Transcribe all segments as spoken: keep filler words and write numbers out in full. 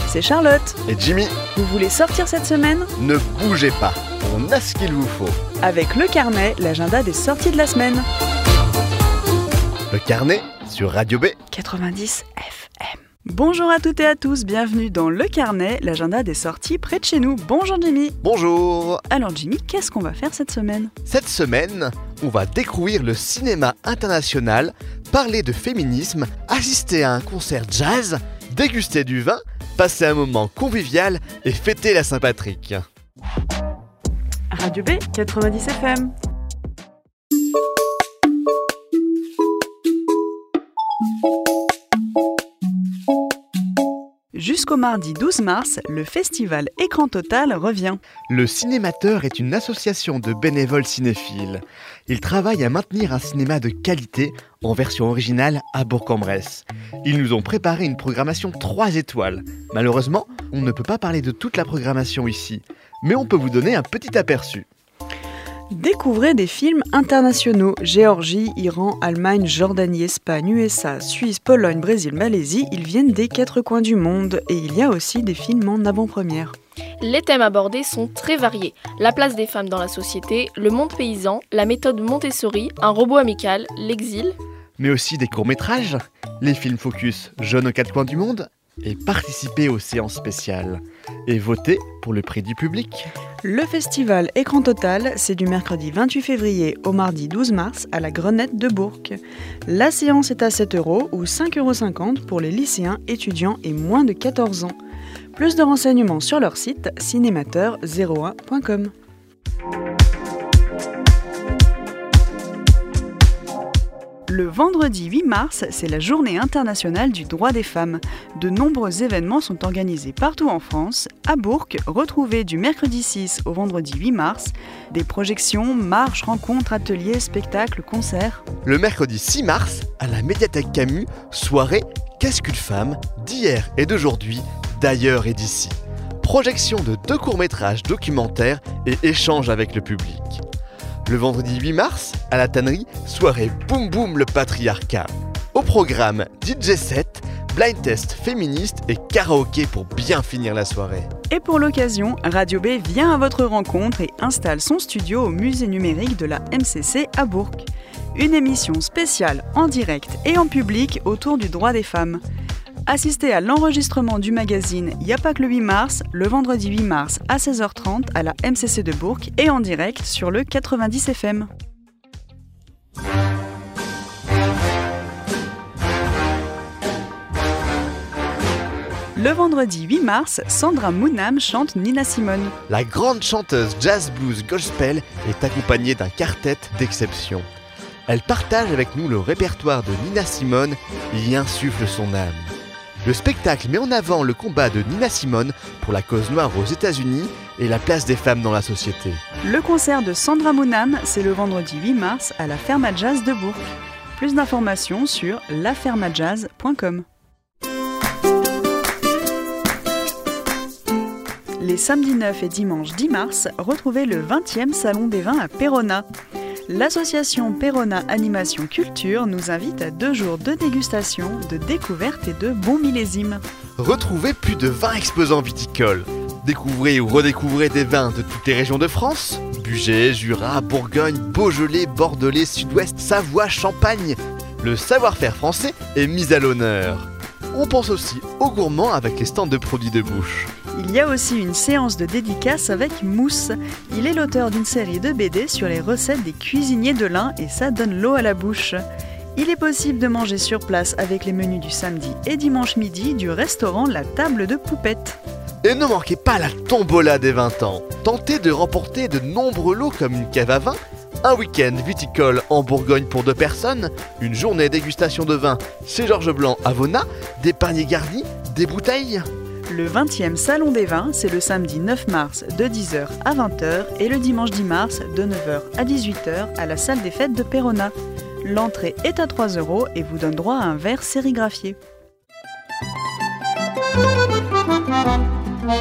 c'est Charlotte. Et Jimmy. Vous voulez sortir cette semaine ? Ne bougez pas, on a ce qu'il vous faut. Avec Le Carnet, l'agenda des sorties de la semaine. Le Carnet sur Radio B quatre-vingt-dix F M. Bonjour à toutes et à tous, bienvenue dans Le Carnet, l'agenda des sorties près de chez nous. Bonjour Jimmy. Bonjour. Alors Jimmy, qu'est-ce qu'on va faire cette semaine ? Cette semaine, on va découvrir le cinéma international, parler de féminisme, assister à un concert jazz, déguster du vin, passer un moment convivial et fêter la Saint-Patrick. Radio B quatre-vingt-dix F M. Jusqu'au mardi douze mars, le festival Écran Total revient. Le Cinémateur est une association de bénévoles cinéphiles. Ils travaillent à maintenir un cinéma de qualité en version originale à Bourg-en-Bresse. Ils nous ont préparé une programmation trois étoiles. Malheureusement, on ne peut pas parler de toute la programmation ici, mais on peut vous donner un petit aperçu. Découvrez des films internationaux. Géorgie, Iran, Allemagne, Jordanie, Espagne, U S A, Suisse, Pologne, Brésil, Malaisie, ils viennent des quatre coins du monde. Et il y a aussi des films en avant-première. Les thèmes abordés sont très variés. La place des femmes dans la société, le monde paysan, la méthode Montessori, un robot amical, l'exil. Mais aussi des courts-métrages, les films focus jeunes aux quatre coins du monde, et participer aux séances spéciales. Et voter pour le prix du public. Le festival Écran Total, c'est du mercredi vingt-huit février au mardi douze mars à la Grenette de Bourg. La séance est à sept euros ou cinq euros cinquante pour les lycéens, étudiants et moins de quatorze ans. Plus de renseignements sur leur site cinémateur zéro un point com. Le vendredi huit mars, c'est la journée internationale du droit des femmes. De nombreux événements sont organisés partout en France. À Bourg, retrouvez du mercredi six au vendredi huit mars des projections, marches, rencontres, ateliers, spectacles, concerts. Le mercredi six mars, à la médiathèque Camus, soirée Qu'est-ce qu'une femme d'hier et d'aujourd'hui, d'ailleurs et d'ici. Projection de deux courts-métrages documentaires et échanges avec le public. Le vendredi huit mars, à la tannerie, soirée Boum Boum le patriarcat. Au programme D J set, blind test féministe et karaoké pour bien finir la soirée. Et pour l'occasion, Radio B vient à votre rencontre et installe son studio au musée numérique de la M C C à Bourg. Une émission spéciale en direct et en public autour du droit des femmes. Assistez à l'enregistrement du magazine Y'a pas que le huit mars, le vendredi huit mars à seize heures trente à la M C C de Bourg et en direct sur le quatre-vingt-dix F M. Le vendredi huit mars, Sandra Mounam chante Nina Simone. La grande chanteuse jazz blues gospel est accompagnée d'un quartet d'exception. Elle partage avec nous le répertoire de Nina Simone et y insuffle son âme. Le spectacle met en avant le combat de Nina Simone pour la cause noire aux États-Unis et la place des femmes dans la société. Le concert de Sandra Mounam, c'est le vendredi huit mars à la Ferme à Jazz de Bourg. Plus d'informations sur la ferme à jazz point com. Les samedis neuf et dimanche dix mars, retrouvez le vingtième Salon des vins à Péronat. L'association Péronat Animation Culture nous invite à deux jours de dégustation, de découverte et de bons millésimes. Retrouvez plus de vingt exposants viticoles. Découvrez ou redécouvrez des vins de toutes les régions de France. Bugey, Jura, Bourgogne, Beaujolais, Bordelais, Sud-Ouest, Savoie, Champagne. Le savoir-faire français est mis à l'honneur. On pense aussi aux gourmands avec les stands de produits de bouche. Il y a aussi une séance de dédicace avec Mousse. Il est l'auteur d'une série de B D sur les recettes des cuisiniers de l'Ain et ça donne l'eau à la bouche. Il est possible de manger sur place avec les menus du samedi et dimanche midi du restaurant La Table de Poupette. Et ne manquez pas la tombola des vingt ans. Tentez de remporter de nombreux lots comme une cave à vin, un week-end viticole en Bourgogne pour deux personnes, une journée dégustation de vin chez Georges Blanc à Vona, des paniers garnis, des bouteilles. Le vingtième Salon des vins, c'est le samedi neuf mars de dix heures à vingt heures et le dimanche dix mars de neuf heures à dix-huit heures à la salle des fêtes de Péronat. L'entrée est à trois euros et vous donne droit à un verre sérigraphié.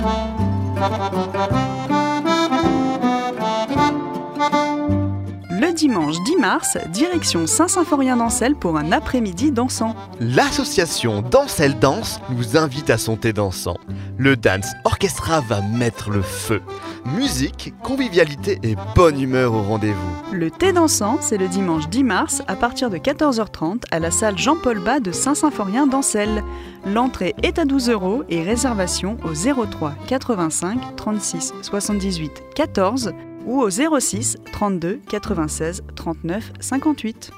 Le dimanche dix mars, direction Saint-Symphorien-d'Ancel pour un après-midi dansant. L'association Dansel Danse nous invite à son thé dansant. Le Dance Orchestra va mettre le feu. Musique, convivialité et bonne humeur au rendez-vous. Le thé dansant, c'est le dimanche dix mars à partir de quatorze heures trente à la salle Jean-Paul Bas de Saint-Symphorien-d'Ancel. L'entrée est à douze euros et réservation au zéro trois quatre-vingt-cinq trente-six soixante-dix-huit quatorze ou au zéro six trente-deux quatre-vingt-seize trente-neuf cinquante-huit.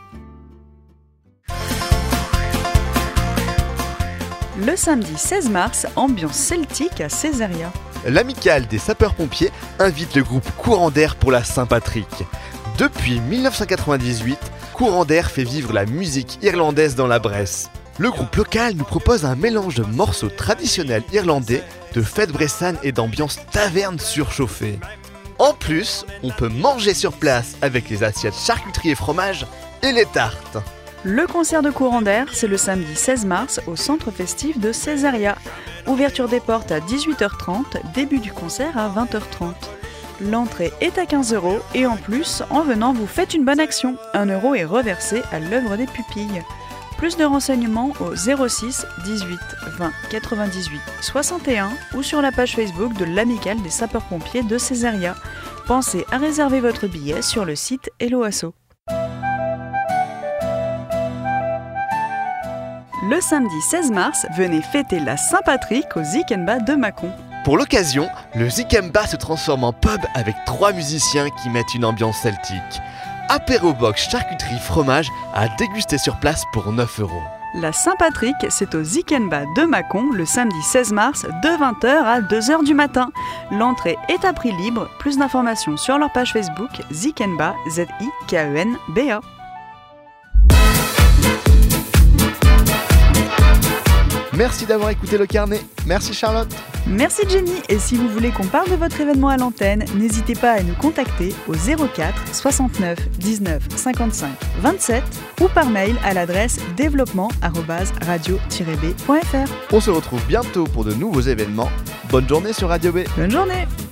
Le samedi seize mars, ambiance celtique à Césaria. L'amicale des sapeurs-pompiers invite le groupe Courant d'Air pour la Saint-Patrick. Depuis dix-neuf cent quatre-vingt-dix-huit, Courant d'Air fait vivre la musique irlandaise dans la Bresse. Le groupe local nous propose un mélange de morceaux traditionnels irlandais, de fêtes bressanes et d'ambiance taverne surchauffée. En plus, on peut manger sur place avec les assiettes charcuterie et fromage et les tartes. Le concert de Courant d'Air, c'est le samedi seize mars au centre festif de Césaria. Ouverture des portes à dix-huit heures trente, début du concert à vingt heures trente. L'entrée est à quinze euros et en plus, en venant, vous faites une bonne action. un euro est reversé à l'œuvre des pupilles. Plus de renseignements au zéro six dix-huit vingt quatre-vingt-dix-huit soixante et un ou sur la page Facebook de l'Amicale des sapeurs-pompiers de Césaria. Pensez à réserver votre billet sur le site Hello Asso. Le samedi seize mars, venez fêter la Saint-Patrick au Zikemba de Mâcon. Pour l'occasion, le Zikemba se transforme en pub avec trois musiciens qui mettent une ambiance celtique. Apéro box charcuterie fromage à déguster sur place pour neuf euros. La Saint-Patrick, c'est au Zikemba de Mâcon le samedi seize mars de vingt heures à deux heures du matin. L'entrée est à prix libre. Plus d'informations sur leur page Facebook Zikemba, Z I K E N B A. Merci d'avoir écouté le carnet. Merci Charlotte. Merci Jenny. Et si vous voulez qu'on parle de votre événement à l'antenne, n'hésitez pas à nous contacter au zéro quatre soixante-neuf dix-neuf cinquante-cinq vingt-sept ou par mail à l'adresse développement arobase radio tiret b point f r. On se retrouve bientôt pour de nouveaux événements. Bonne journée sur Radio B. Bonne journée.